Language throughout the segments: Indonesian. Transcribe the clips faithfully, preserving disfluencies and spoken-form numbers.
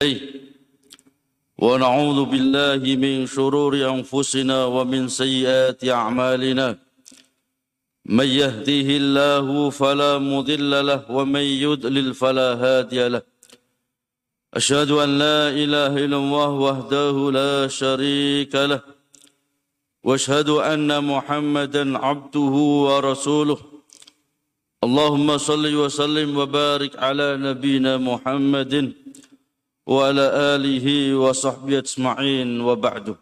ونعوذ بالله من شرور أنفسنا ومن سيئات أعمالنا من يهده الله فلا مضل له ومن يضلل فلا هادي له أشهد أن لا إله إلا الله وحده لا شريك له وأشهد أن محمدا عبده ورسوله اللهم صل وسلم وبارك على نبينا محمد wa ala alihi wa sahbihi ajma'in wa ba'du.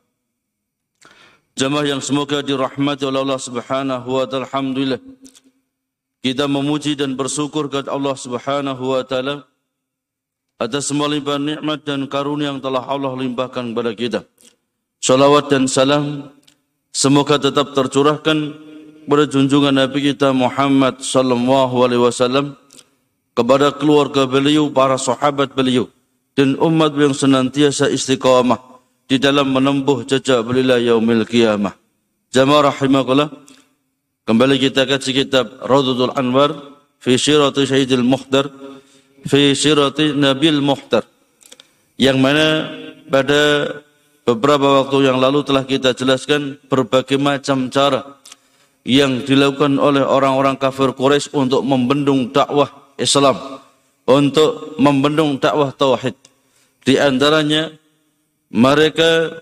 Jamaah yang semoga dirahmati oleh Allah Subhanahu wa ta'ala, alhamdulillah kita memuji dan bersyukur kepada Allah Subhanahu wa ta'ala atas semua limpahan nikmat dan karunia yang telah Allah limpahkan kepada kita. Salawat dan salam semoga tetap tercurahkan kepada junjungan Nabi kita Muhammad sallallahu alaihi wasallam, kepada keluarga beliau, para sahabat beliau, dan umat yang senantiasa istiqamah di dalam menempuh jejak beliau yaumil qiyamah. Jamaah rahimakumullah, kembali kita kaji kitab Rawdatul Anwar fi Sirati Sayyidil Muhdar fi Sirati Nabil Muhdar, yang mana pada beberapa waktu yang lalu telah kita jelaskan berbagai macam cara yang dilakukan oleh orang-orang kafir Quraisy untuk membendung dakwah Islam, untuk membendung dakwah tauhid. Di antaranya mereka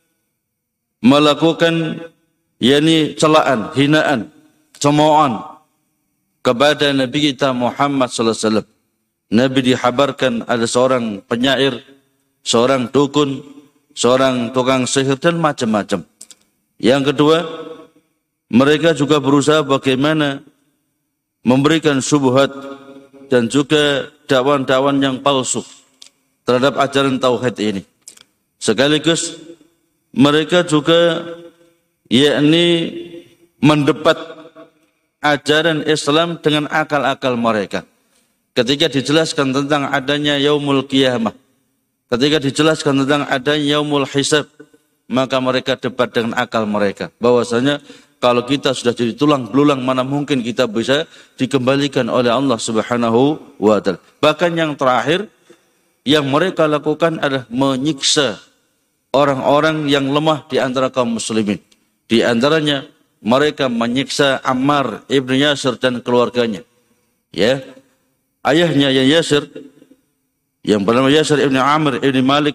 melakukan yakni celaan, hinaan, cemoohan kepada Nabi kita Muhammad sallallahu alaihi wasallam. Nabi dihabarkan ada seorang penyair, seorang dukun, seorang tukang sihir dan macam-macam. Yang kedua, mereka juga berusaha bagaimana memberikan syubhat dan juga dakwan-dakwan yang palsu terhadap ajaran tauhid ini. Sekaligus mereka juga yakni mendebat ajaran Islam dengan akal-akal mereka. Ketika dijelaskan tentang adanya yaumul qiyamah, ketika dijelaskan tentang adanya yaumul hisab, maka mereka debat dengan akal mereka. Bahwasanya kalau kita sudah jadi tulang belulang, mana mungkin kita bisa dikembalikan oleh Allah Subhanahu wa ta'ala. Bahkan yang terakhir yang mereka lakukan adalah menyiksa orang-orang yang lemah di antara kaum muslimin. Di antaranya mereka menyiksa Ammar ibn Yasir dan keluarganya. Ya, ayahnya yang Yasir, yang bernama Yasir ibn Amr ibn Malik,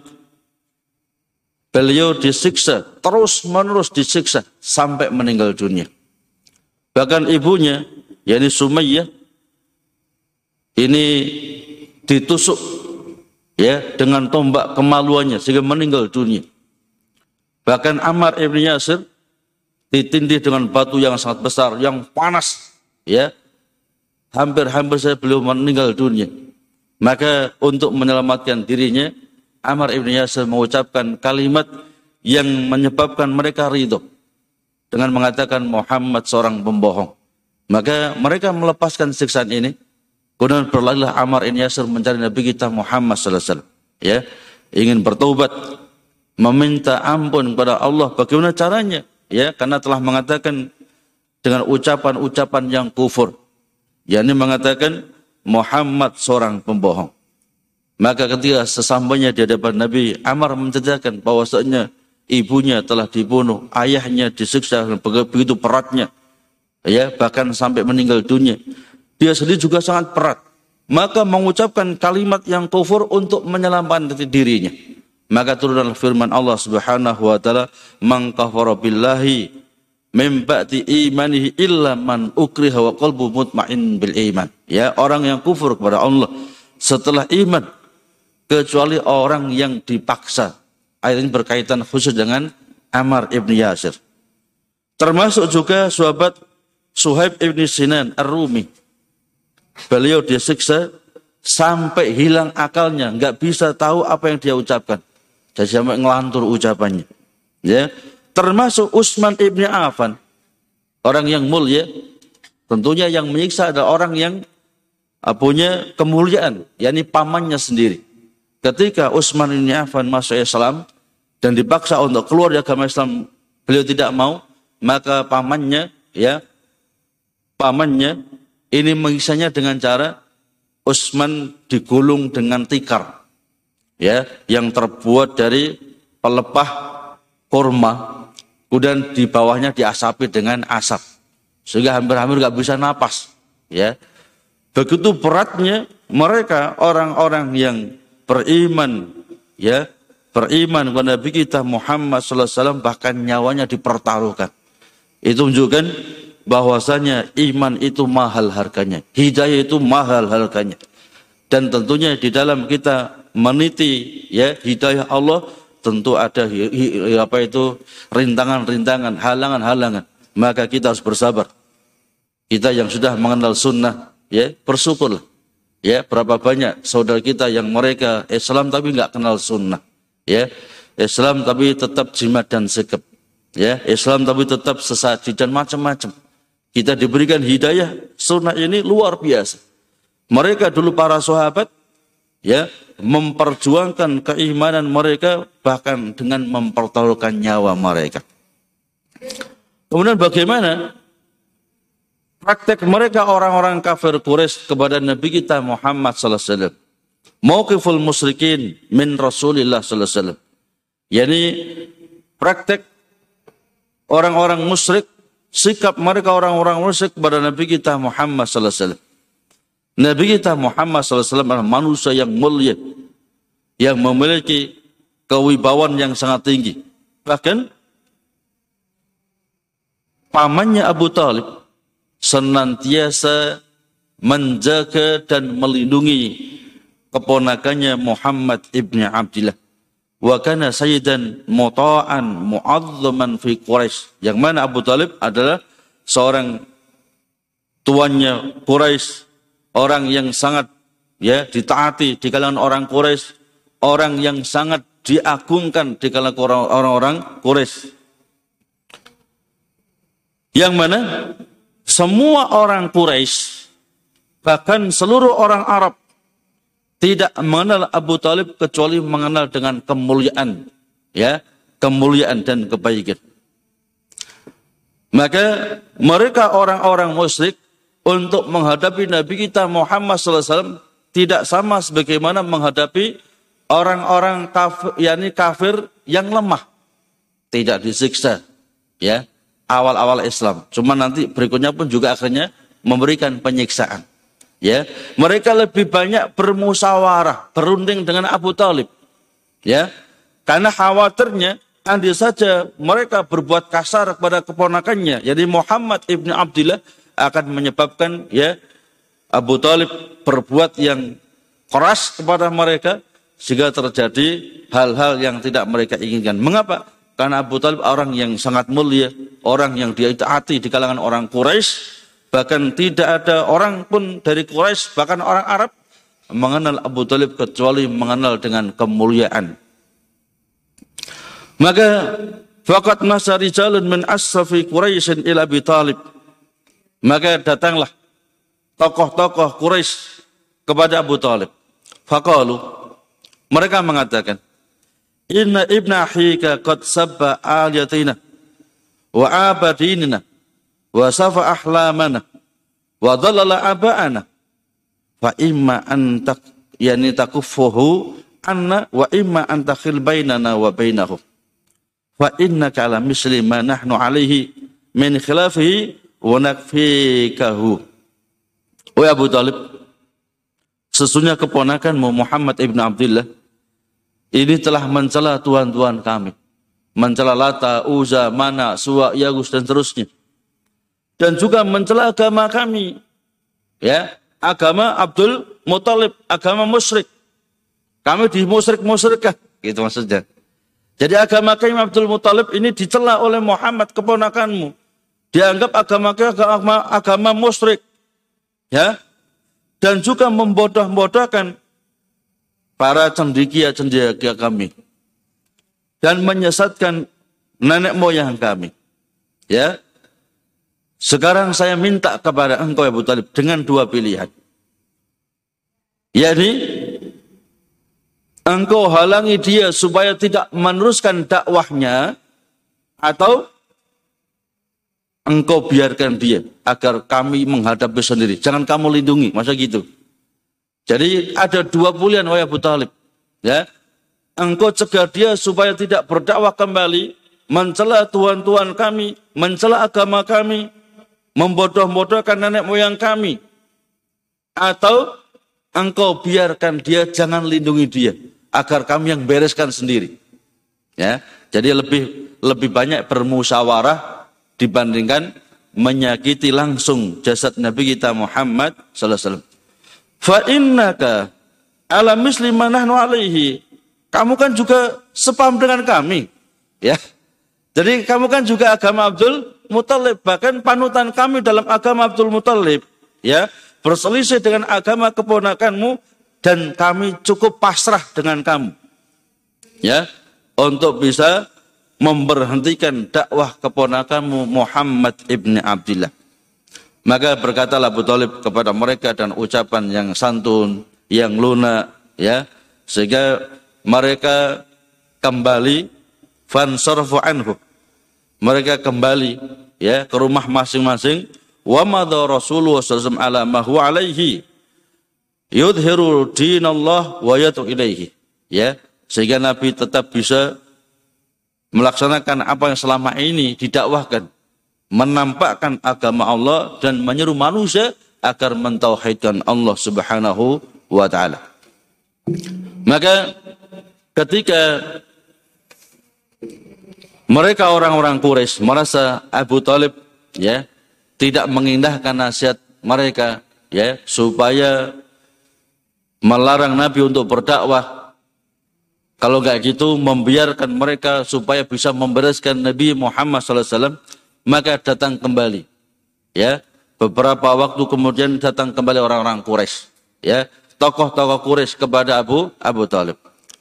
beliau disiksa, terus menerus disiksa sampai meninggal dunia. Bahkan ibunya, yakni Sumayyah, ini ditusuk ya dengan tombak kemaluannya sehingga meninggal dunia. Bahkan Ammar ibn Yasir ditindih dengan batu yang sangat besar, yang panas, ya hampir-hampir saya beliau meninggal dunia. Maka untuk menyelamatkan dirinya, Ammar ibn Yasir mengucapkan kalimat yang menyebabkan mereka ridho dengan mengatakan Muhammad seorang pembohong. Maka mereka melepaskan siksaan ini. Kemudian berlarilah Ammar ibn Yasir mencari Nabi kita Muhammad sallallahu alaihi wasallam, ya, ingin bertaubat, meminta ampun kepada Allah. Bagaimana caranya? Ya, karena telah mengatakan dengan ucapan-ucapan yang kufur, yakni mengatakan Muhammad seorang pembohong. Maka ketika sesampainya di hadapan Nabi, Ammar menceritakan bahwasanya ibunya telah dibunuh, ayahnya disiksa begitu beratnya, ya, bahkan sampai meninggal dunia. Dia sendiri juga sangat berat. Maka mengucapkan kalimat yang kufur untuk menyelamatkan dirinya. Maka turunlah firman Allah Subhanahu wa taala, "Man kafara billahi min ba'di imanihi illa man ukriha wa qalbu mutmain bil iman." Ya, orang yang kufur kepada Allah setelah iman kecuali orang yang dipaksa. Ayat ini berkaitan khusus dengan Ammar ibn Yasir. Termasuk juga sahabat Suhaib ibn Sinan Ar-Rumi. Beliau disiksa sampai hilang akalnya, nggak bisa tahu apa yang dia ucapkan. Jadi sampai ngelantur ucapannya. Ya, termasuk Utsman ibn Affan, orang yang mulia. Tentunya yang menyiksa adalah orang yang punya kemuliaan, yakni pamannya sendiri. Ketika Utsman ibn Affan masuk Islam dan dipaksa untuk keluar dari agama Islam, beliau tidak mau, maka pamannya, ya, pamannya ini mengiksanya dengan cara Utsman digulung dengan tikar. ya, yang terbuat dari pelepah kurma, kemudian di bawahnya diasapi dengan asap, sehingga hampir-hampir nggak bisa napas, ya. Begitu beratnya mereka orang-orang yang beriman, ya, beriman kepada Nabi kita Muhammad sallallahu alaihi wasallam, bahkan nyawanya dipertaruhkan. Itu menunjukkan bahwasanya iman itu mahal harganya, hidayah itu mahal harganya. Dan tentunya di dalam kita meniti, ya, hidayah Allah, tentu ada hi, hi, apa itu rintangan-rintangan, halangan-halangan. Maka kita harus bersabar. Kita yang sudah mengenal sunnah, ya, bersyukurlah. Ya, berapa banyak saudara kita yang mereka Islam tapi nggak kenal sunnah, ya, Islam tapi tetap jimat dan sikap, ya, Islam tapi tetap sesaji dan macam-macam. Kita diberikan hidayah sunnah ini luar biasa. Mereka dulu para sahabat, ya, memperjuangkan keimanan mereka bahkan dengan mempertaruhkan nyawa mereka. Kemudian bagaimana praktek mereka orang-orang kafir Quraisy kepada Nabi kita Muhammad sallallahu alaihi wasallam? Mauqiful musyrikin min Rasulillah sallallahu alaihi wasallam. Yani praktek orang-orang musyrik, sikap mereka orang-orang musyrik kepada Nabi kita Muhammad sallallahu alaihi wasallam. Nabi kita Muhammad sallallahu alaihi wasallam adalah manusia yang mulia, yang memiliki kewibawaan yang sangat tinggi. Bahkan pamannya Abu Talib senantiasa menjaga dan melindungi keponakannya Muhammad ibn Abdillah. Wa kana sayyidan muta'an mu'azzaman fi Quraisy. Yang mana Abu Talib adalah seorang tuannya Quraisy, orang yang sangat, ya, ditaati di kalangan orang Quraisy, orang yang sangat diagungkan di kalangan orang-orang Quraisy. Yang mana semua orang Quraisy, bahkan seluruh orang Arab, tidak mengenal Abu Talib kecuali mengenal dengan kemuliaan, ya, kemuliaan dan kebaikan. Maka mereka orang-orang musyrik untuk menghadapi Nabi kita Muhammad sallallahu alaihi wasallam tidak sama sebagaimana menghadapi orang-orang kafir, yakni kafir yang lemah, tidak disiksa, ya, awal-awal Islam. Cuma nanti berikutnya pun juga akhirnya memberikan penyiksaan. Ya, mereka lebih banyak bermusyawarah, berunding dengan Abu Talib. Ya, karena khawatirnya andai saja mereka berbuat kasar kepada keponakannya, jadi Muhammad ibn Abdillah, akan menyebabkan, ya, Abu Talib berbuat yang keras kepada mereka sehingga terjadi hal-hal yang tidak mereka inginkan. Mengapa? Karena Abu Talib orang yang sangat mulia, orang yang ditaati di kalangan orang Quraisy. Bahkan tidak ada orang pun dari Quraisy, bahkan orang Arab, mengenal Abu Talib kecuali mengenal dengan kemuliaan. Maka faqad masa rijalun min asrafi Quraisyin ila Abi Talib. Maka datanglah tokoh-tokoh Quraisy kepada Abu Talib. Faqalu, mereka mengatakan, inna ibna akhika qad sabba aliyatina wa abadinina wa safa ahlamana wa dhallala aba'ana fa imma an tak yani takuffuhu anna wa imma an takhil bainana wa bainahu fa innaka ala misli ma nahnu alaihi min khilafihi wa nakfikahu. Wahai Abu Talib, sesungguhnya keponakanmu Muhammad ibn Abdillah ini telah mencela tuhan-tuhan kami, mencela Lata, Uzza, Mana, Suwa, Yagus dan seterusnya. Dan juga mencela agama kami, ya, agama Abdul Muthalib, agama musyrik. Kami di musyrik-musyrikah, gitu maksudnya. Jadi agama kami Abdul Muthalib ini dicela oleh Muhammad keponakanmu. Dianggap agama kami agama, agama musyrik, ya, dan juga membodoh-bodohkan para cendekia-cendekia kami dan menyesatkan nenek moyang kami, ya. Sekarang saya minta kepada engkau Abu Talib dengan dua pilihan. Yakni engkau halangi dia supaya tidak meneruskan dakwahnya, atau engkau biarkan dia agar kami menghadapi sendiri. Jangan kamu lindungi, masa gitu. Jadi ada dua pilihan wahai Abu Talib. Ya, engkau cegah dia supaya tidak berdakwah kembali, mencela tuhan-tuhan kami, mencela agama kami, membodoh-bodohkan nenek moyang kami. Atau engkau biarkan dia, jangan lindungi dia, agar kami yang bereskan sendiri. Ya, jadi lebih lebih banyak bermusyawarah dibandingkan menyakiti langsung jasad Nabi kita Muhammad sallallahu alaihi wasallam. Fa innaka ala misli ma nahnu alaihi. Kamu kan juga sepaham dengan kami, ya. Jadi kamu kan juga agama Abdul Muthalib, bahkan panutan kami dalam agama Abdul Muthalib, ya, berselisih dengan agama keponakanmu, dan kami cukup pasrah dengan kamu, ya, untuk bisa memberhentikan dakwah keponakanmu Muhammad ibni Abdillah. Maka berkatalah Abu Thalib kepada mereka dan ucapan yang santun, yang lunak, ya, sehingga mereka kembali fansarfu anhu. Mereka kembali, ya, ke rumah masing-masing. Wa madha Rasulullah sallallahu alaihi wasallam ala ma huwa alaihi yudhiru dinallah wa yatu ilaihi, ya, sehingga Nabi tetap bisa melaksanakan apa yang selama ini didakwahkan, menampakkan agama Allah dan menyeru manusia agar mentauhidkan Allah Subhanahu wa taala. Maka ketika mereka orang-orang Quraisy merasa Abu Thalib, ya, tidak mengindahkan nasihat mereka, ya, supaya melarang Nabi untuk berdakwah, kalau enggak gitu membiarkan mereka supaya bisa membereskan Nabi Muhammad sallallahu alaihi wasallam, maka datang kembali, ya, beberapa waktu kemudian datang kembali orang-orang Quraisy, ya, tokoh-tokoh Quraisy kepada Abu Abu Thalib.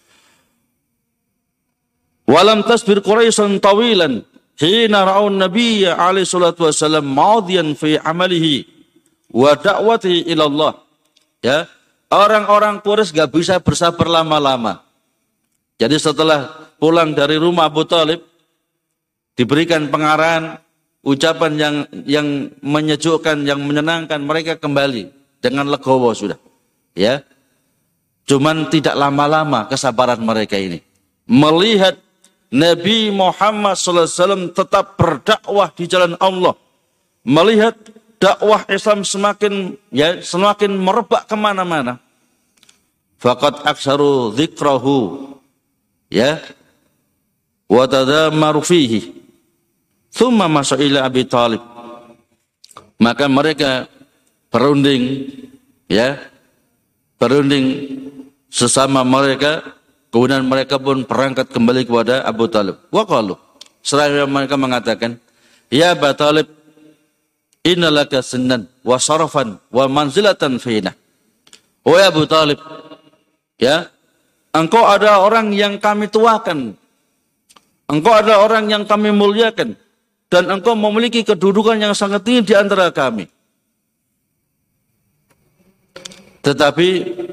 Walam tasbir Quraisyan tawilan hina ra'un nabiyya alaihi salatu wasallam madiyan fi amalihi wa da'wati ila Allah. Ya, orang-orang Quraisy enggak bisa bersabar lama-lama. Jadi setelah pulang dari rumah Abu Thalib, diberikan pengarahan, ucapan yang yang menyejukkan, yang menyenangkan, mereka kembali dengan legowo sudah. Ya. Cuman tidak lama-lama kesabaran mereka ini. Melihat Nabi Muhammad sallallahu alaihi wasallam tetap berdakwah di jalan Allah, melihat dakwah Islam semakin, ya, semakin merebak kemana-mana. Faqad aksaru dzikrahu, ya, wa tadammaru fihi. Tsumma masya ila Abi Thalib. Maka mereka berunding, ya, berunding sesama mereka. Kemudian mereka pun berangkat kembali kepada Abu Thalib. Wa qalu, seraya mereka mengatakan, ya Abu Thalib, innalaka sunnan wa sarafan wa manzilatan fina. Oh ya Abu Thalib, ya, engkau ada orang yang kami tuakan, engkau ada orang yang kami muliakan, dan engkau memiliki kedudukan yang sangat tinggi di antara kami. Tetapi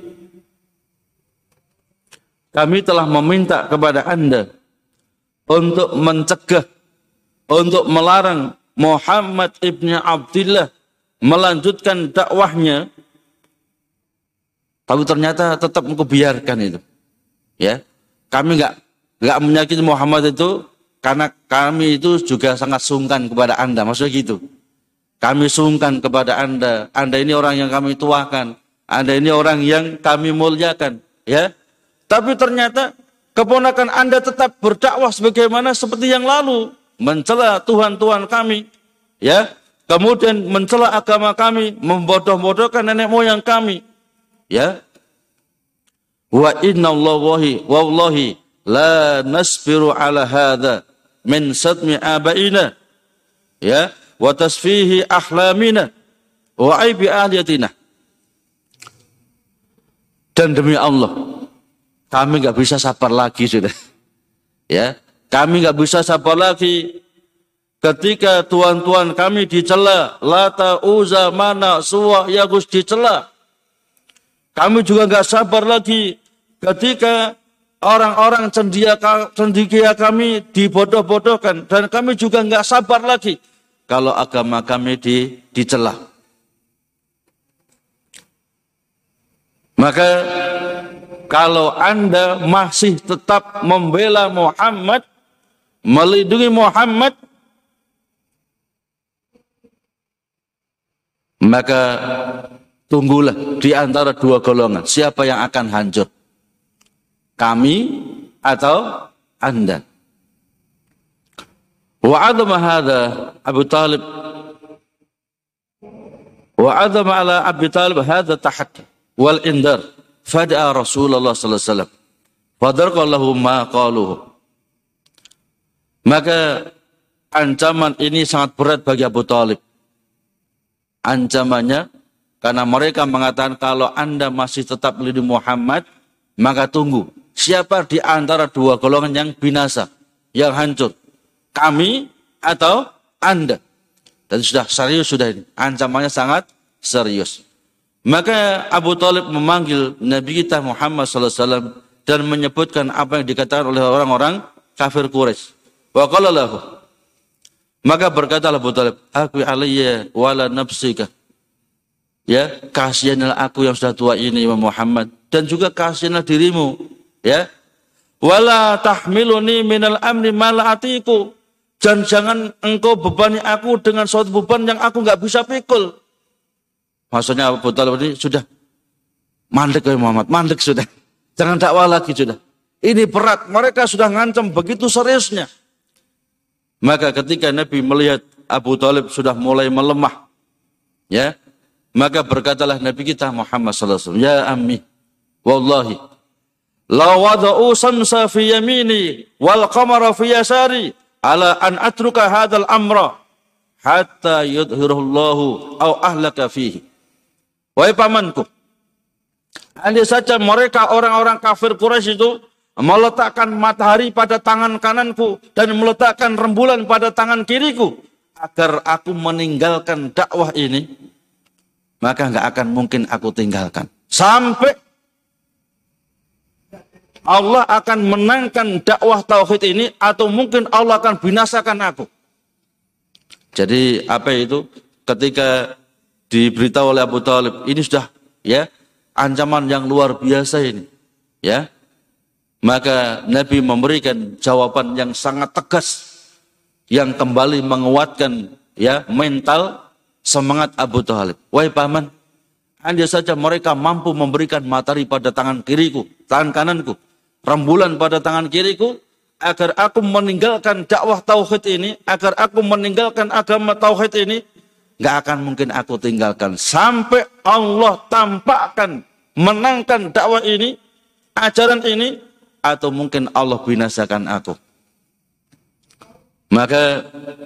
kami telah meminta kepada Anda untuk mencegah, untuk melarang Muhammad ibni Abdillah melanjutkan dakwahnya, tapi ternyata tetap engkau biarkan itu. Ya, kami enggak enggak menyakiti Muhammad itu karena kami itu juga sangat sungkan kepada Anda, maksudnya gitu. Kami sungkan kepada Anda. Anda ini orang yang kami tuakan, Anda ini orang yang kami muliakan, ya. Tapi ternyata keponakan Anda tetap berdakwah sebagaimana seperti yang lalu, mencela Tuhan-Tuhan kami, ya, kemudian mencela agama kami, membodoh-bodohkan nenek moyang kami, ya. Wa inna Allahi wallahi la nasbiru ala hadha min sadmi abaina, ya, wa tasfihi ahlamina wa aibi ahliyatina. Dan demi Allah, kami nggak bisa sabar lagi sudah, ya. Kami nggak bisa sabar lagi ketika tuan-tuan kami dicela, Lata, Uzza, Mana, Suwa, Yagus dicela. Kami juga nggak sabar lagi ketika orang-orang cendekia kami dibodoh-bodohkan, dan kami juga nggak sabar lagi kalau agama kami di, dicela. Maka kalau Anda masih tetap membela Muhammad, melindungi Muhammad, maka tunggulah di antara dua golongan. Siapa yang akan hancur? Kami atau Anda? Wa'adama hadha Abu Talib. Wa'adama ala Abu Talib hadha tahad wal indar. Fada'a Rasulullah sallallahu alaihi wasallam. Fadarqallahu ma qaluhu. Maka ancaman ini sangat berat bagi Abu Talib. Ancamannya karena mereka mengatakan kalau Anda masih tetap melindungi Muhammad, maka tunggu. Siapa di antara dua golongan yang binasa, yang hancur? Kami atau Anda? Dan sudah serius sudah ini. Ancamannya sangat serius. Maka Abu Talib memanggil Nabi kita Muhammad sallallahu alaihi wasallam dan menyebutkan apa yang dikatakan oleh orang-orang kafir Quraisy. Wa qala lahu. Maka berkata Abu Talib, "Aku alayya wala nafsika." Ya, kasihanlah aku yang sudah tua ini Imam Muhammad, dan juga kasihanlah dirimu, ya. Wala tahmiluni minal amri ma la atiku. Dan jangan engkau bebani aku dengan suatu beban yang aku enggak bisa pikul. Maksudnya Abu Talib ini sudah mandek ya Muhammad, mandek sudah. Jangan dakwah lagi sudah. Ini berat, mereka sudah ngancam begitu seriusnya. Maka ketika Nabi melihat Abu Talib sudah mulai melemah, ya, maka berkatalah Nabi kita Muhammad sallallahu alaihi wasallam, "Ya ammi, wallahi, la wada'u samsa fi yamini wal qamara fi yasari ala an atruka hadzal amra hatta yudhhirullahu aw ahlaka fihi." Wahai pamanku, andai saja mereka orang-orang kafir Quraisy itu meletakkan matahari pada tangan kananku dan meletakkan rembulan pada tangan kiriku agar aku meninggalkan dakwah ini, maka enggak akan mungkin aku tinggalkan. Sampai Allah akan menangkan dakwah tauhid ini atau mungkin Allah akan binasakan aku. Jadi apa itu? Ketika diberitahu oleh Abu Talib, ini sudah ya ancaman yang luar biasa ini, ya. Maka Nabi memberikan jawaban yang sangat tegas yang kembali menguatkan ya mental semangat Abu Talib. Wahai paman, andai saja mereka mampu memberikan matahari pada tangan kiriku, tangan kananku, rembulan pada tangan kiriku, agar aku meninggalkan dakwah tauhid ini, agar aku meninggalkan agama tauhid ini, nggak akan mungkin aku tinggalkan sampai Allah tampakkan menangkan dakwah ini, ajaran ini, atau mungkin Allah binasakan aku. Maka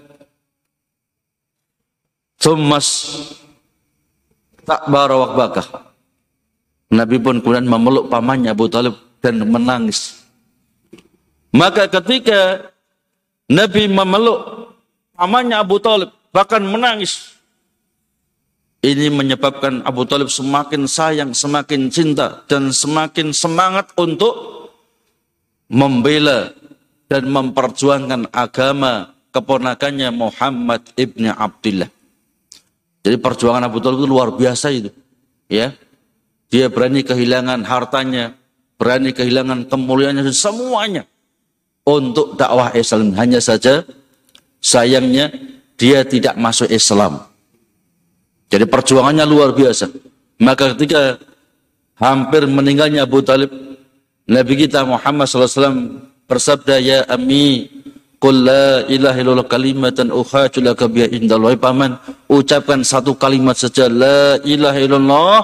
Tsummas takbara wa bakah. Nabi pun kemudian memeluk pamannya Abu Talib dan menangis. Maka ketika Nabi memeluk pamannya Abu Talib bahkan menangis, ini menyebabkan Abu Talib semakin sayang, semakin cinta, dan semakin semangat untuk membela dan memperjuangkan agama keponakannya Muhammad ibn Abdullah. Jadi perjuangan Abu Talib itu luar biasa itu, ya. Dia berani kehilangan hartanya, berani kehilangan kemuliaannya, semuanya untuk dakwah Islam. Hanya saja sayangnya dia tidak masuk Islam. Jadi perjuangannya luar biasa. Maka ketika hampir meninggalnya Abu Talib, Nabi kita Muhammad sallallahu alaihi wasallam bersabda, "Ya ammi, qul la ilaha illallah kalimatan ukhaju laka biha indallahi." Paman, ucapkan satu kalimat saja, la ilaha illallah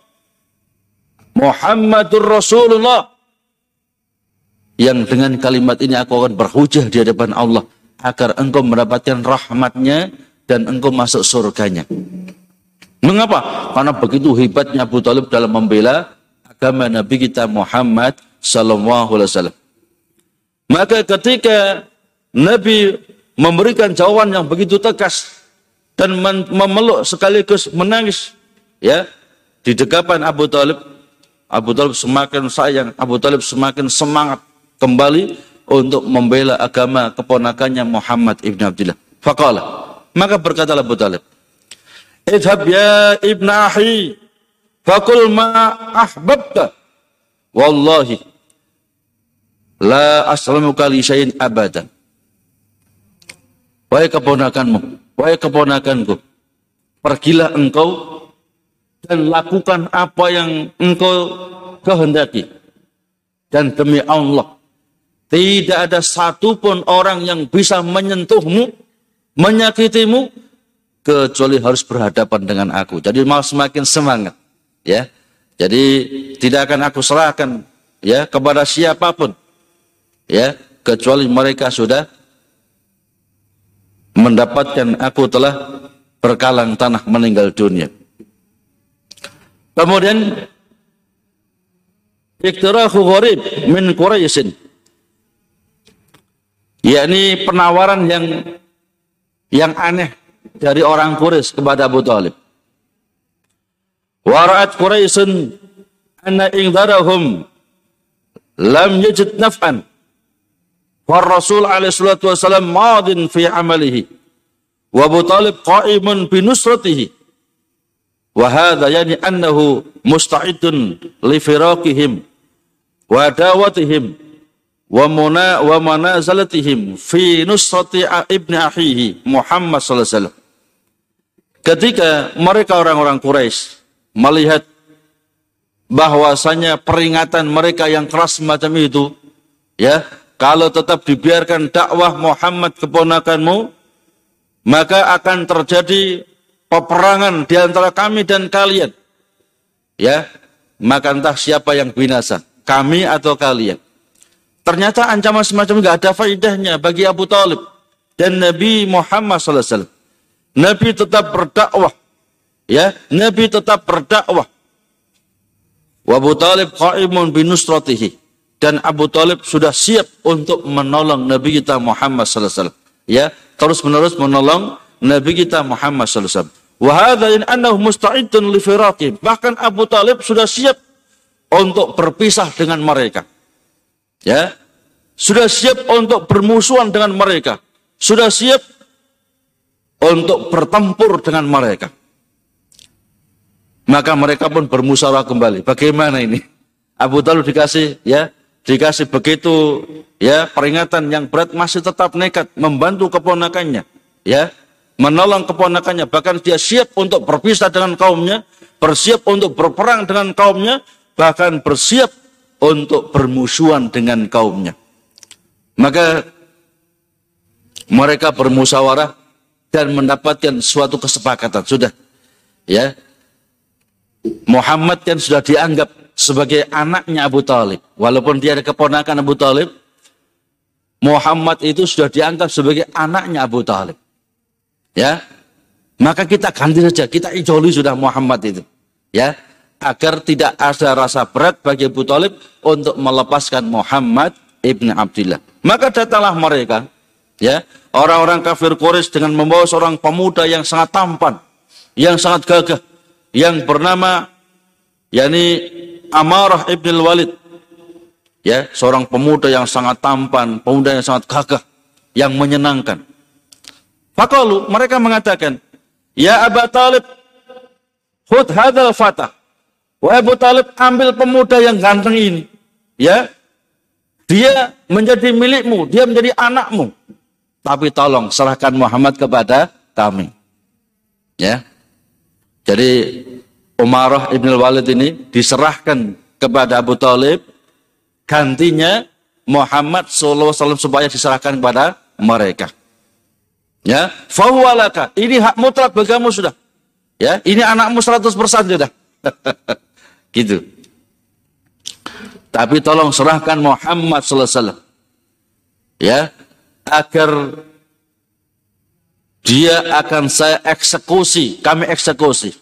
Muhammadur Rasulullah, yang dengan kalimat ini aku akan berhujah di hadapan Allah agar engkau mendapatkan rahmatnya dan engkau masuk surganya. Mengapa? Karena begitu hebatnya Abu Talib dalam membela agama Nabi kita Muhammad sallallahu alaihi wasallam. Maka ketika Nabi memberikan jawaban yang begitu tegas dan memeluk sekaligus menangis, ya, di depan Abu Talib, Abu Talib semakin sayang, Abu Talib semakin semangat kembali untuk membela agama keponakannya Muhammad ibn Abdullah. Faqala, maka berkata Abu Talib, "Idhab ya ibn ahi, faqul ma ahbabta, wallahi la aslamuka li syai'in abadan. Wahai keponakanmu, wahai keponakanku, pergilah engkau dan lakukan apa yang engkau kehendaki. Dan demi Allah, tidak ada satupun orang yang bisa menyentuhmu, menyakitimu, kecuali harus berhadapan dengan aku. Jadi malah semakin semangat, ya. Jadi tidak akan aku serahkan, ya, kepada siapapun, ya, kecuali mereka sudah mendapatkan aku telah berkalang tanah meninggal dunia. Kemudian iktirahu gharib min Quraisyin, yakni penawaran yang yang aneh dari orang Quraisy kepada Abu Thalib. Wa ra'at Quraisyun anna ingdarahum lam yajid naf'an. Wa Rasul alaihi salatu wasallam madin fi amalihi. Wa Abu Thalib qa'imun bi nusratihi. Wa hadha yani annahu musta'idun li firaqihim wa dawatihim wa muna wa manazalatihim fi nusrati ibni ahihi Muhammad sallallahu alaihi wasallam. Ketika mereka orang-orang Quraisy melihat bahwasanya peringatan mereka yang keras semacam itu, ya, kalau tetap dibiarkan dakwah Muhammad keponakanmu, maka akan terjadi peperangan di antara kami dan kalian, ya, maka entah siapa yang binasa, kami atau kalian. Ternyata ancaman semacam itu tidak ada faedahnya bagi Abu Thalib dan Nabi Muhammad sallallahu alaihi wasallam. Nabi tetap berdakwah, ya, Nabi tetap berdakwah. Wa Abu Thalib qa'imun bi nusratihi, dan Abu Thalib sudah siap untuk menolong Nabi kita Muhammad sallallahu alaihi wasallam, ya, terus menerus menolong Nabi kita Muhammad sallallahu alaihi wasallam. Wa hadza in annahu musta'idun li firaqi, bahkan Abu Thalib sudah siap untuk berpisah dengan mereka, ya, sudah siap untuk bermusuhan dengan mereka, sudah siap untuk bertempur dengan mereka. Maka mereka pun bermusyawarah kembali. Bagaimana ini? Abu Thalib dikasih, ya, dikasih begitu, ya, peringatan yang berat, masih tetap nekat membantu keponakannya, ya, menolong keponakannya. Bahkan dia siap untuk berpisah dengan kaumnya, bersiap untuk berperang dengan kaumnya, bahkan bersiap untuk bermusuhan dengan kaumnya. Maka mereka bermusyawarah dan mendapatkan suatu kesepakatan. Sudah, ya, Muhammad kan sudah dianggap sebagai anaknya Abu Thalib. Walaupun dia ada keponakan Abu Thalib, Muhammad itu sudah dianggap sebagai anaknya Abu Thalib, ya, maka kita ganti saja, kita ijoli sudah Muhammad itu, ya, agar tidak ada rasa berat bagi Abu Thalib untuk melepaskan Muhammad ibn Abdullah. Maka datanglah mereka, ya, orang-orang kafir Quraisy dengan membawa seorang pemuda yang sangat tampan, yang sangat gagah, yang bernama yakni Amarah ibn al-Walid, ya, seorang pemuda yang sangat tampan, pemuda yang sangat gagah, yang menyenangkan. Faqalu, mereka mengatakan, ya Abu Thalib, khudh hadzal fatah. Wahai Abu Thalib, ambil pemuda yang ganteng ini, ya, dia menjadi milikmu, dia menjadi anakmu, tapi tolong serahkan Muhammad kepada kami, ya. Jadi Umarah ibn al-Walid ini diserahkan kepada Abu Thalib, gantinya Muhammad sallallahu alaihi wasallam supaya diserahkan kepada mereka, ya. Fahuwalaka, ini hak mutlak bagi kamu sudah, ya, ini anakmu seratus persen sudah. Gitu. Tapi tolong serahkan Muhammad sallallahu alaihi wasallam, ya, agar dia akan saya eksekusi, kami eksekusi.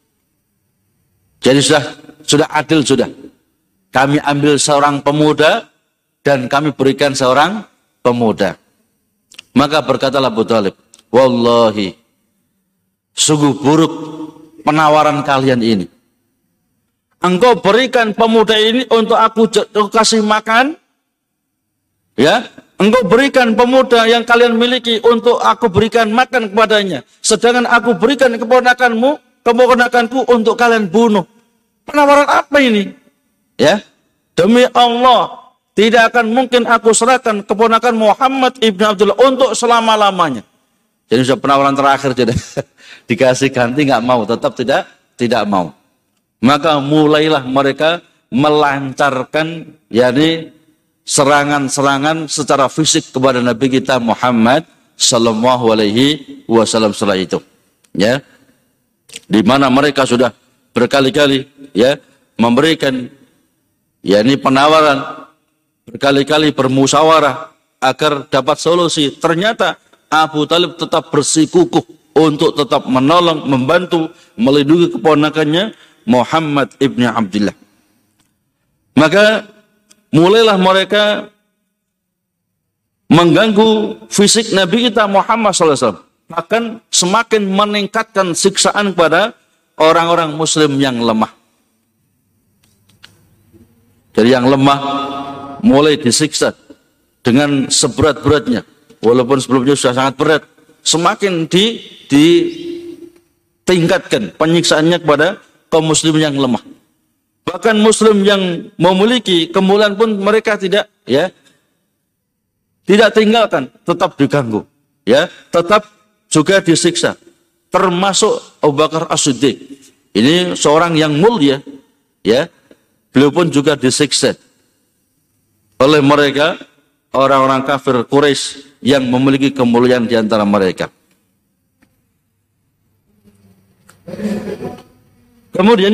Jadi sudah sudah adil sudah. Kami ambil seorang pemuda dan kami berikan seorang pemuda. Maka berkatalah Abu Thalib, wallahi, sungguh buruk penawaran kalian ini. Engkau berikan pemuda ini untuk aku kasih makan, ya. Engkau berikan pemuda yang kalian miliki untuk aku berikan makan kepadanya, sedangkan aku berikan keponakanmu, keponakanku untuk kalian bunuh. Penawaran apa ini? Ya. demi Allah, tidak akan mungkin aku serahkan keponakan Muhammad ibn Abdullah untuk selama-lamanya. Jadi sudah penawaran terakhir sudah dikasih ganti nggak mau, tetap tidak tidak mau. Maka mulailah mereka melancarkan yakni serangan-serangan secara fisik kepada Nabi kita Muhammad sallallahu alaihi wasallam setelah itu. Ya. Di mana mereka sudah berkali-kali ya memberikan yakni penawaran, berkali-kali bermusyawarah agar dapat solusi. Ternyata Abu Talib tetap bersikukuh untuk tetap menolong, membantu, melindungi keponakannya Muhammad ibn Abdullah. Maka mulailah mereka mengganggu fisik Nabi kita Muhammad sallallahu alaihi wasallam. Bahkan semakin meningkatkan siksaan kepada orang-orang muslim yang lemah. Jadi yang lemah mulai disiksa dengan seberat-beratnya. Walaupun sebelumnya sudah sangat berat, semakin di, ditingkatkan penyiksaannya kepada kaum muslim yang lemah. Bahkan muslim yang memiliki kemuliaan pun mereka tidak ya tidak tinggalkan, tetap diganggu, ya, tetap juga disiksa. Termasuk Abu Bakar As-Siddiq. Ini seorang yang mulia, ya. Beliau pun juga disiksa oleh mereka orang-orang kafir Quraisy yang memiliki kemuliaan di antara mereka. Kemudian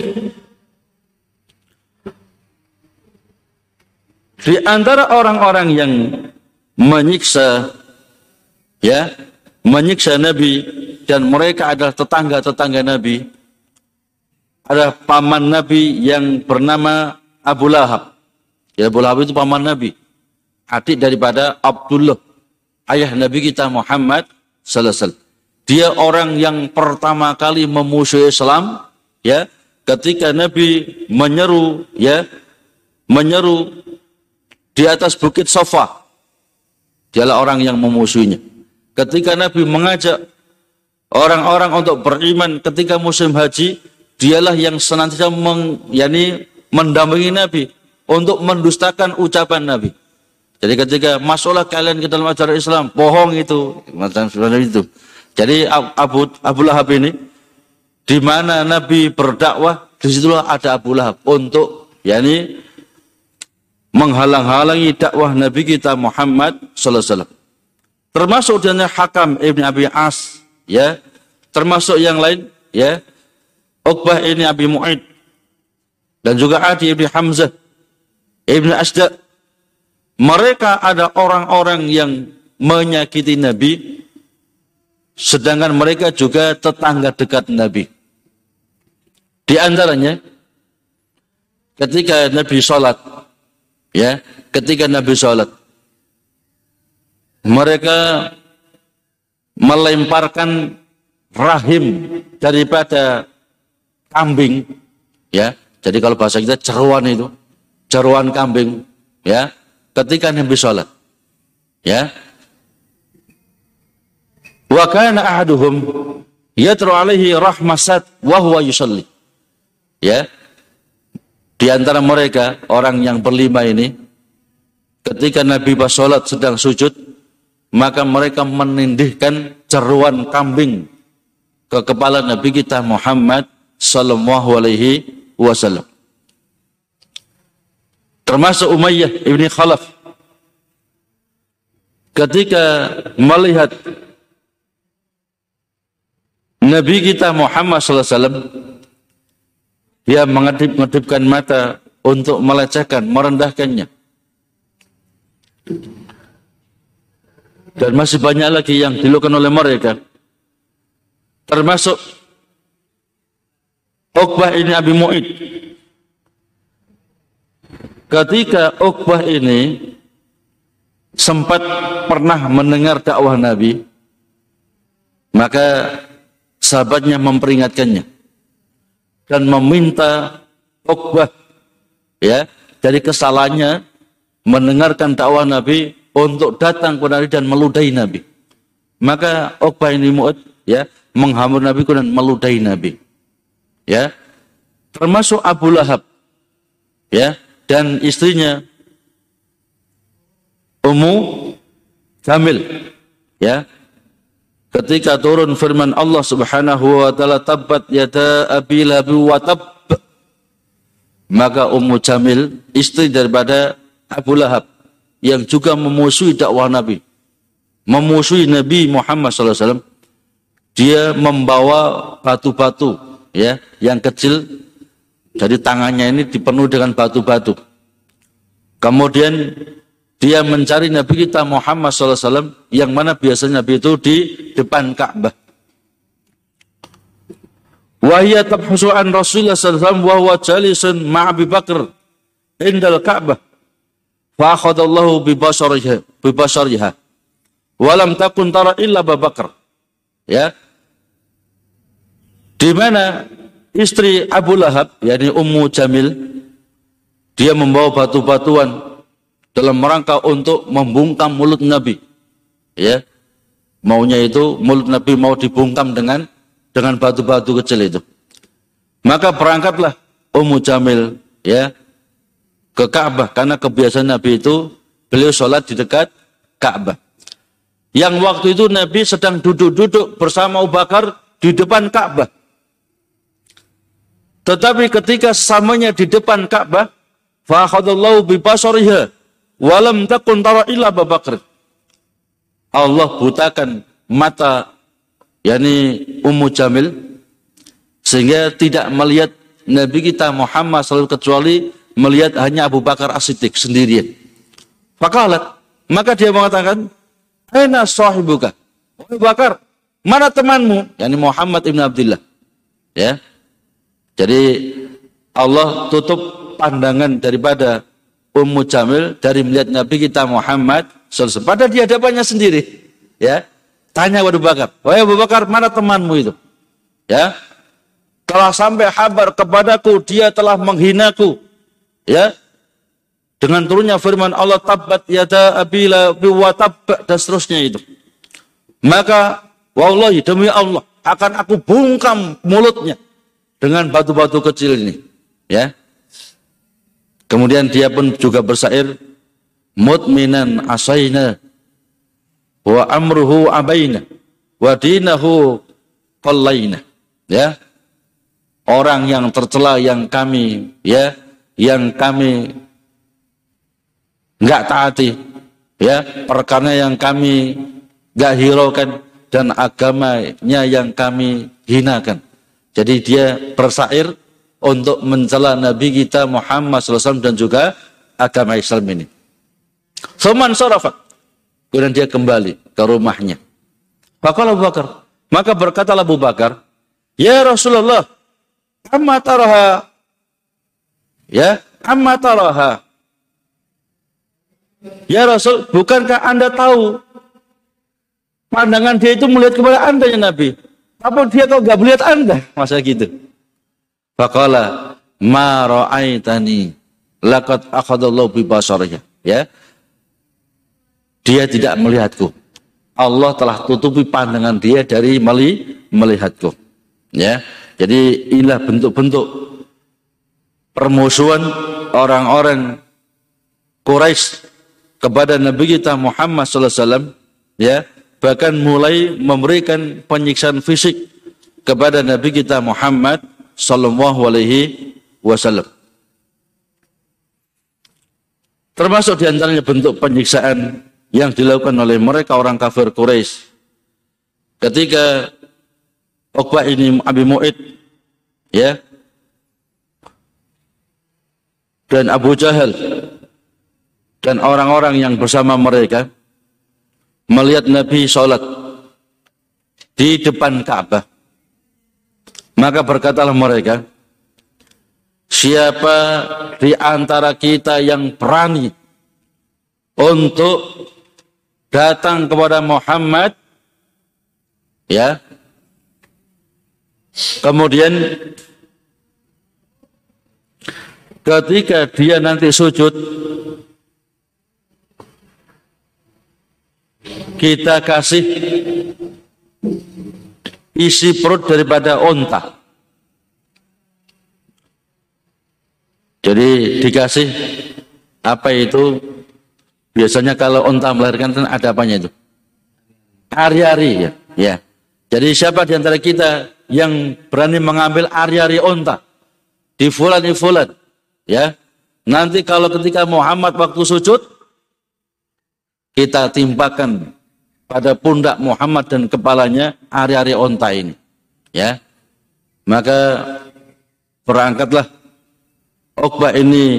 di antara orang-orang yang menyiksa ya, menyiksa Nabi dan mereka adalah tetangga-tetangga Nabi, ada paman Nabi yang bernama Abu Lahab. Ya, Abu Lahab itu paman Nabi, adik daripada Abdullah, ayah Nabi kita Muhammad sallallahu alaihi wasallam. Dia orang yang pertama kali memusuhi Islam, ya, ketika Nabi menyeru, ya, menyeru di atas bukit Safa. Dialah orang yang memusuhinya. Ketika Nabi mengajak orang-orang untuk beriman ketika musim haji, dialah yang senantiasa meng, yani, mendampingi Nabi untuk mendustakan ucapan Nabi. Jadi ketika masuklah kalian ke dalam ajaran Islam, bohong itu, macam seperti itu. Jadi Abu Abu Lahab ini, di mana Nabi berdakwah, disitulah ada Abu Lahab untuk, yani, menghalang-halangi dakwah Nabi kita Muhammad sallallahu alaihi wasallam. Termasuk dengan Hakam ibn Abi As, ya, termasuk yang lain, ya, Uqbah ini Abi Mu'id, dan juga Adi ibn Hamzah ibn Asda. Mereka ada orang-orang yang menyakiti Nabi, sedangkan mereka juga tetangga dekat Nabi. Di antaranya, ketika Nabi sholat, ya, ketika Nabi sholat, mereka melemparkan rahim daripada kambing, ya. Jadi kalau bahasa kita jeruan itu, jeruan kambing, ya, ketika Nabi sholat, ya. Wa kana ahaduhum yatru alaihi rahmasat wa huwa yusalli. Ya. Di antara mereka orang yang berlima ini, ketika Nabi pas sholat sedang sujud, maka mereka menindihkan jeruan kambing ke kepala Nabi kita Muhammad sallallahu alaihi wasallam. Termasuk Umayyah ibni Khalaf, ketika melihat Nabi kita Muhammad sallallahu alaihi wasallam, dia mengedip-ngedipkan mata untuk melecehkan, merendahkannya. Dan masih banyak lagi yang dilakukan oleh mereka. Termasuk Uqbah ini Abi Mu'id. Ketika Uqbah ini sempat pernah mendengar dakwah Nabi, maka sahabatnya memperingatkannya dan meminta Uqbah, ya, dari kesalahannya mendengarkan dakwah Nabi untuk datang kepada Nabi dan meludahi Nabi. Maka Uqbah ini Mu'ad, ya, menghamur Nabi dan meludahi Nabi. Ya. Termasuk Abu Lahab. Ya. dan istrinya Ummu Jamil, ya. Ketika turun firman Allah Subhanahu wa taala, tabbat yada abi lahab wa tab, maka Ummu Jamil, istri daripada Abu Lahab, yang juga memusuhi dakwah Nabi, memusuhi Nabi Muhammad sallallahu alaihi wasallam, dia membawa batu-batu, ya, yang kecil, jadi tangannya ini dipenuhi dengan batu-batu. Kemudian dia mencari Nabi kita Muhammad sallallahu alaihi wasallam, yang mana biasanya Nabi itu di depan Ka'bah. Wahia tabhusu an Rasulullah sallallahu alaihi wasallam wa huwa jalisun ma'a Abi Bakar indal Ka'bah. Fa akhadallahu bi basariha bi basariha. Wa lam takun tara illa Abu Bakar. Ya. Di mana istri Abu Lahab, yakni Ummu Jamil, dia membawa batu-batuan dalam rangka untuk membungkam mulut Nabi. Ya. Maunya itu mulut Nabi mau dibungkam dengan dengan batu-batu kecil itu. Maka berangkatlah Ummu Jamil, ya, ke Ka'bah, karena kebiasaan Nabi itu beliau sholat di dekat Ka'bah. Yang waktu itu Nabi sedang duduk-duduk bersama Abu Bakar di depan Ka'bah. Tetapi ketika sesamanya di depan Ka'bah, fa akhadallahu bi basariha wa lam takun tara illa Abu Bakar. Allah butakan mata, yakni Ummu Jamil, sehingga tidak melihat Nabi kita Muhammad sallallahu alaihi wasallam, kecuali melihat hanya Abu Bakar As-Siddiq sendirian. Faqalat, maka dia mengatakan, "Aina sahibuka?" Abu Bakar, mana temanmu? Yani Muhammad ibn Abdullah. Ya. Jadi Allah tutup pandangan daripada Ummu Jamil dari melihat Nabi kita Muhammad sallallahu alaihi wasallam. Padahal di hadapannya sendiri. Ya. Tanya Abu Bakar, "Wahai Abu Bakar, mana temanmu itu?" Ya. Telah sampai kabar kepadaku dia telah menghinaku. Ya, dengan turunnya firman Allah, tabbat yada abi lahab wa tab, dan seterusnya itu. Maka wallahi, demi Allah, akan aku bungkam mulutnya dengan batu-batu kecil ini. Ya. Kemudian dia pun juga bersair, mutminan asaina wa amruhu abaina wa dinahu qallaina. Ya. Orang yang tercela yang kami, ya, yang kami enggak taati, ya, perkara yang kami enggak hiraukan, dan agamanya yang kami hinakan. Jadi dia bersair untuk mencela Nabi kita Muhammad sallallahu alaihi wasallam dan juga agama Islam ini. Suman sarafat, kemudian dia kembali ke rumahnya. Faqala Abu Bakar, maka berkatalah Abu Bakar, "Ya Rasulullah, amma taraha?" Ya, amma taraha. Ya Rasul, bukankah Anda tahu pandangan dia itu melihat kepada Anda ya Nabi? Apa dia kok enggak melihat Anda? Masa gitu. Faqala ma ra'aitani laqad akhadallahu bi basarihi. Ya. Dia tidak melihatku. Allah telah tutupi pandangan dia dari melihatku. Ya. Jadi inilah bentuk-bentuk permusuhan orang-orang Quraisy kepada Nabi kita Muhammad sallallahu alaihi wasallam, ya, bahkan mulai memberikan penyiksaan fisik kepada Nabi kita Muhammad sallallahu alaihi wasallam. Termasuk diantaranya bentuk penyiksaan yang dilakukan oleh mereka orang kafir Quraisy ketika Uqbah ini Abi Mu'id, ya, dan Abu Jahal dan orang-orang yang bersama mereka melihat Nabi sholat di depan Ka'bah. Maka berkatalah mereka, siapa di antara kita yang berani untuk datang kepada Muhammad, ya, kemudian ketika dia nanti sujud, kita kasih isi perut daripada unta. Jadi dikasih apa itu, biasanya kalau unta melahirkan ada apanya itu? Ari-ari ya. Ya. Jadi siapa di antara kita yang berani mengambil ari-ari unta di fulan di fulan, ya. Nanti kalau ketika Muhammad waktu sujud, kita timpakan pada pundak Muhammad dan kepalanya ari-ari unta ini, ya. Maka berangkatlah Uqbah ini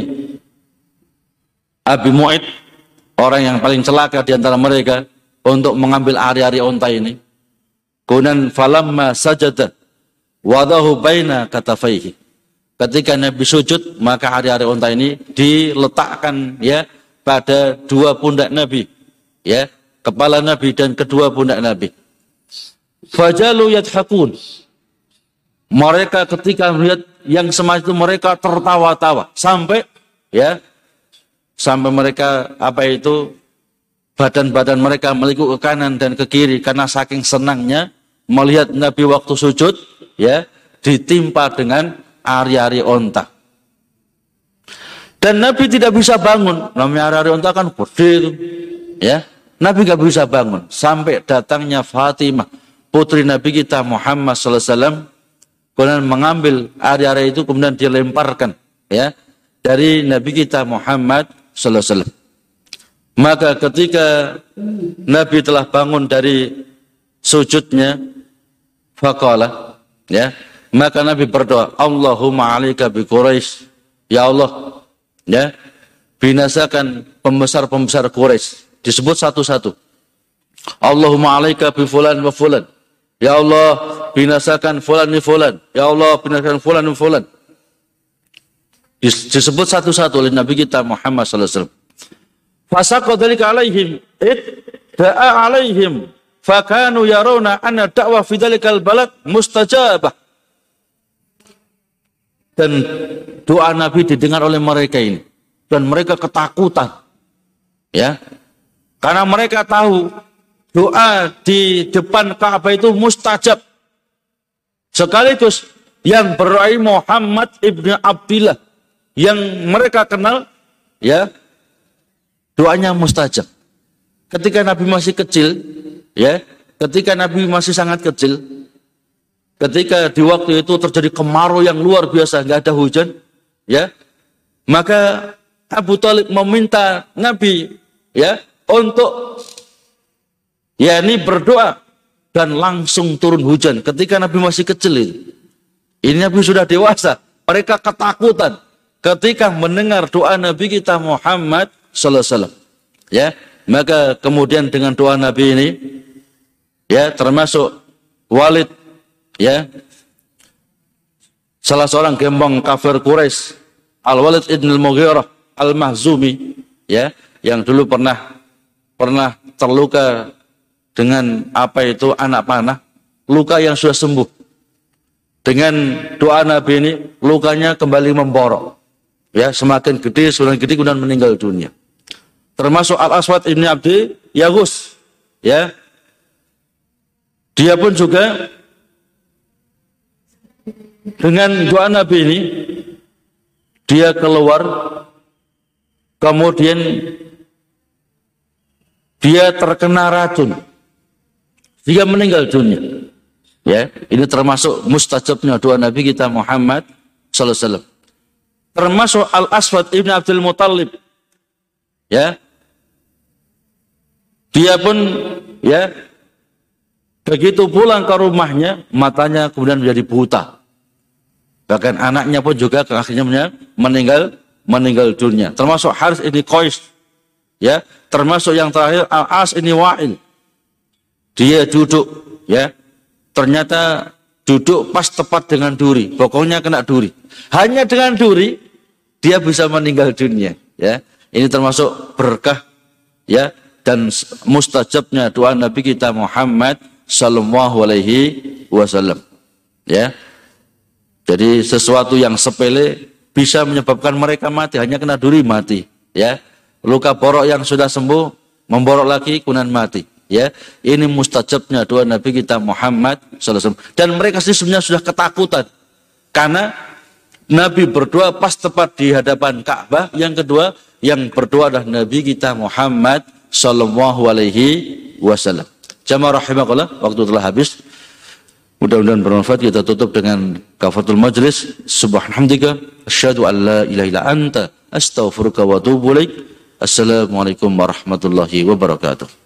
Abi Mu'id, orang yang paling celaka di antara mereka, untuk mengambil ari-ari unta ini. Kemudian falamma sajada wadahu baina katafaihi. Ketika Nabi sujud, maka ari-ari unta ini diletakkan ya pada dua pundak Nabi, ya, kepala Nabi dan kedua pundak Nabi. Fajalu yadhakun. Mereka ketika melihat yang semacam itu mereka tertawa-tawa sampai ya sampai mereka apa itu badan-badan mereka melikuk ke kanan dan ke kiri karena saking senangnya melihat Nabi waktu sujud ya ditimpa dengan ari-ari unta. Dan Nabi tidak bisa bangun, namanya ari-ari unta kan gede itu ya. Nabi gak bisa bangun sampai datangnya Fatimah putri Nabi kita Muhammad sallallahu alaihi wasallam, kemudian mengambil ari-ari itu kemudian dilemparkan ya dari Nabi kita Muhammad sallallahu alaihi wasallam. Maka ketika Nabi telah bangun dari sujudnya, faqala ya, maka Nabi berdoa, Allahumma 'alaika bi Quraisy, ya Allah ya, binasakan pembesar-pembesar Quraisy. Disebut satu-satu. Allahumma 'alaika bi fulan wa fulan. Ya Allah, binasakan fulan ni fulan. Ya Allah, binasakan fulan ni fulan. Disebut satu-satu oleh Nabi kita Muhammad sallallahu alaihi wasallam. Fasaqqa dzalika alaihim, idda'a alaihim, fakanu yarawna anna da'wa fi dzalikal balad mustajabah. Dan doa Nabi didengar oleh mereka ini, dan mereka ketakutan. Ya. Karena mereka tahu doa di depan Ka'bah itu mustajab. Sekaligus yang berdoa Muhammad ibnu Abdillah yang mereka kenal, ya, doanya mustajab. Ketika Nabi masih kecil, ya, ketika Nabi masih sangat kecil, ketika di waktu itu terjadi kemarau yang luar biasa, nggak ada hujan, ya, maka Abu Thalib meminta Nabi, ya, untuk ya ini berdoa dan langsung turun hujan ketika Nabi masih kecil itu. Ini Nabi sudah dewasa, mereka ketakutan ketika mendengar doa Nabi kita Muhammad sallallahu alaihi wasallam. Ya, maka kemudian dengan doa Nabi ini, ya, termasuk Walid, ya, salah seorang gembong kafir Quraisy, Al-Walid ibn al-Mughirah al-Mahzumi, ya, yang dulu pernah pernah terluka dengan apa itu anak panah, luka yang sudah sembuh. Dengan doa Nabi ini, lukanya kembali memborok. Ya, semakin gede, semakin gede, kemudian meninggal dunia. Termasuk Al-Aswad ibn Abdi Yaghus, ya. Dia pun juga dengan doa Nabi ini, dia keluar, kemudian dia terkena racun, sehingga meninggal dunia. Ya, ini termasuk mustajabnya doa Nabi kita Muhammad sallallahu alaihi wasallam. Termasuk Al-Aswad ibn Abdul Muttalib, ya, dia pun, ya, begitu pulang ke rumahnya, matanya kemudian menjadi buta. Bahkan anaknya pun juga akhirnya meninggal meninggal dunia. Termasuk Harits ibn Qais, ya, termasuk yang terakhir Al-As ibn Wa'il. Dia duduk, ya, ternyata duduk pas tepat dengan duri, pokoknya kena duri. Hanya dengan duri dia bisa meninggal dunia, ya. Ini termasuk berkah, ya, dan mustajabnya doa Nabi kita Muhammad sallallahu alaihi wasallam, ya. Jadi sesuatu yang sepele bisa menyebabkan mereka mati, hanya kena duri mati, ya. Luka borok yang sudah sembuh memborok lagi kemudian mati, ya. Ini mustajabnya doa Nabi kita Muhammad sallallahu alaihi wasallam. Dan mereka sebenarnya sudah ketakutan karena Nabi berdoa pas tepat di hadapan Ka'bah. Yang kedua, yang berdoa adalah Nabi kita Muhammad sallallahu alaihi wasallam. Jamaah rahimakallah, waktu telah habis. Mudah-mudahan bermanfaat. Kita tutup dengan kafaratul majlis. Subhanallah, asyhadu an la ilaha illa anta, astaghfiruka wa atubu ilaik. Assalamualaikum warahmatullahi wabarakatuh.